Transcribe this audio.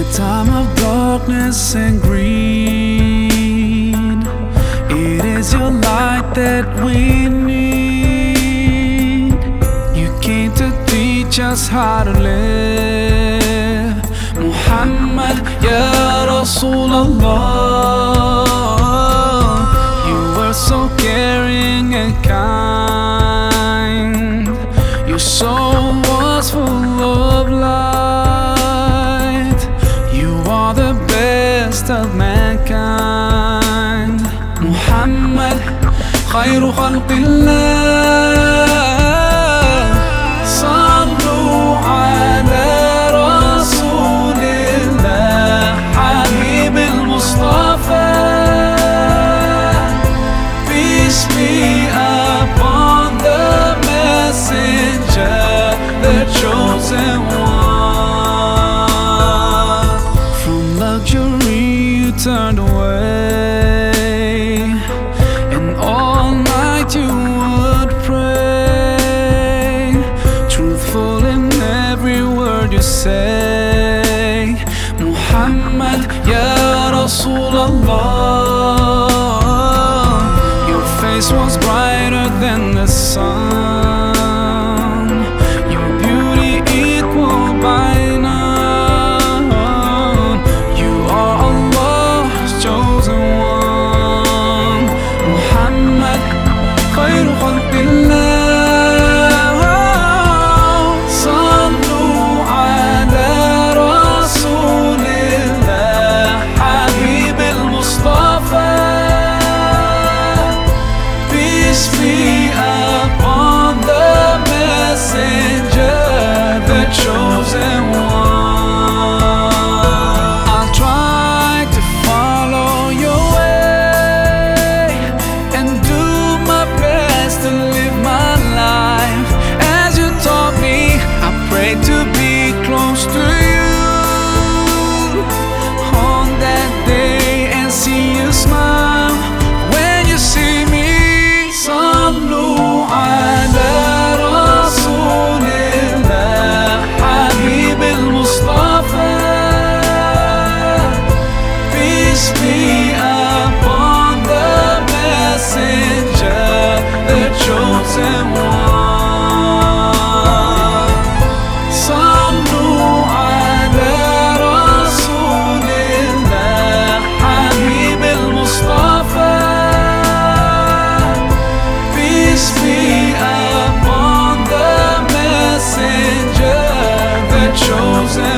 time of darkness and greed, it is your light that we need. You came to teach us how to live. Muhammad, Ya Rasulullah, you were so caring and kind. Your soul was full of light. You are the best of mankind. Muhammad, khayru khalqillah. Sallu ala Rasulillah, Habib al-Mustafa. Peace be upon the messenger, the chosen one. From luxury you turned away, and all night you would pray, truthful in every word you say. Muhammad, Ya Rasulullah, your face was brighter than the sun, your beauty equal by none. You are Allah's chosen one. Muhammad, khayru khalqillah. Sallu ala Rasulillah, Habib al-Mustafa. Peace be upon the messenger, the chosen one. I'll try to follow your way and do my best to live my life as you taught me. I pray to be close to you on that day and see you smile when you see me. Sallu ala Rasulillah, Habib al-Mustafa. Peace be upon the messenger, the chosen one. Sallu ala Rasulillah, Habib al-Mustafa. Peace be upon the messenger, the chosen